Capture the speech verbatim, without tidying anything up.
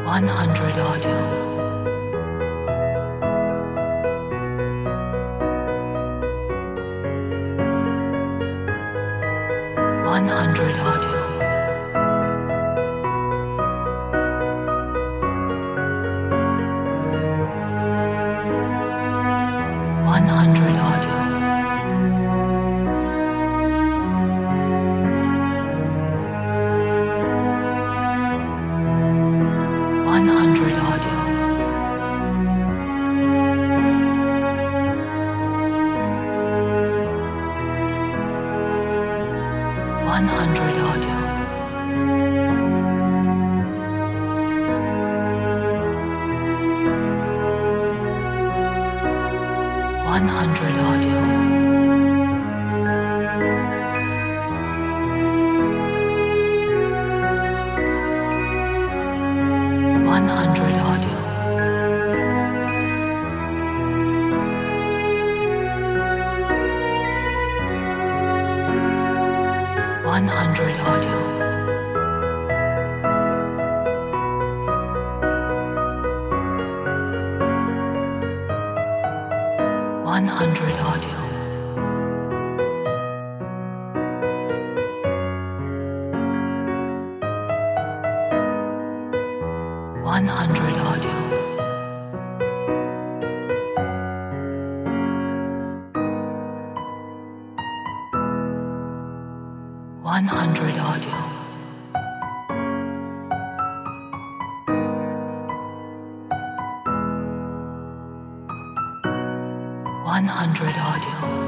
one hundred audio. one hundred audio. one hundred audio. one hundred audio. one hundred audio. one hundred audio. one hundred audio. one hundred audio. one hundred audio. one hundred audio. one hundred audio. one hundred audio.